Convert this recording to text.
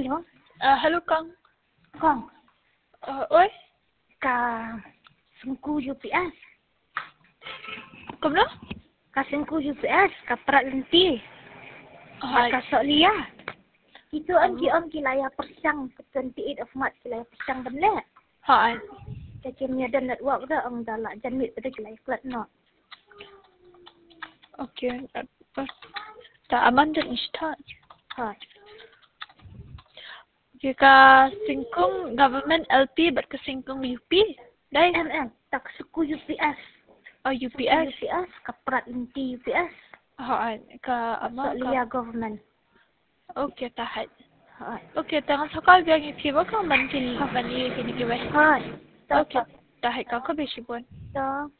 Alo. Hello con. Con. Ơi. Ka sungku UPS. Kom đó. Ka sungku UPS. Ka perat lenti. Hai. Ka sok lia. Itu om layar persang 28 of March layar persang benar. Hai. Cakap ada network dah om dah lah janmit pada layar kelat no. Okay. Da aman den nicht ta. Hai. Jika singkung government LP bat ke singkung UP. Dai. Tak suku UPS. UPS. UPS ka perat lenti UPS. Hai. Ka ama Sok lia government. Okay tahat. Hai. Okay, tangan sakal biang ikiba ka mantil mani kini kiba. Hai. Okay. Tahat ka ko besibon. Tak.